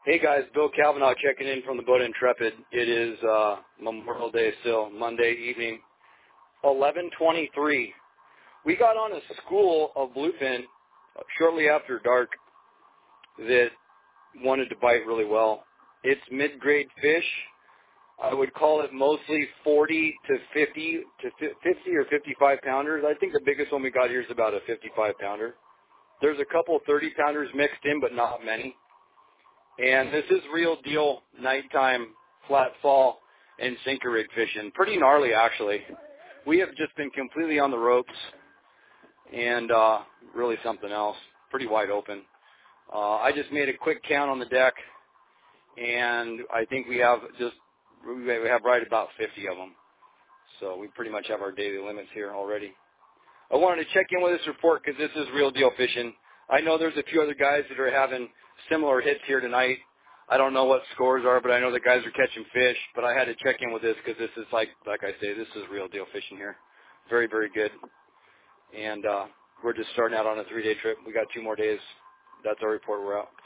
Hey guys, Bill Kavanaugh checking in from the boat Intrepid. It is Memorial Day still, Monday evening, 11:23. We got on a school of bluefin shortly after dark that wanted to bite really well. It's mid-grade fish. I would call it mostly 40 to 50 or 55 pounders. I think the biggest one we got here is about a 55 pounder. There's a couple 30 pounders mixed in, but not many. And this is real deal nighttime flat fall and sinker rig fishing. Pretty gnarly, actually. We have just been completely on the ropes and really something else. Pretty wide open. I just made a quick count on the deck, and I think we have right about 50 of them. So we pretty much have our daily limits here already. I wanted to check in with this report because this is real deal fishing. I know there's a few other guys that are having similar hits here tonight. I don't know what scores are, but I know the guys are catching fish. But I had to check in with this because this is like I say, this is real deal fishing here. Very, very good. And we're just starting out on a 3-day trip. We got 2 more days. That's our report. We're out.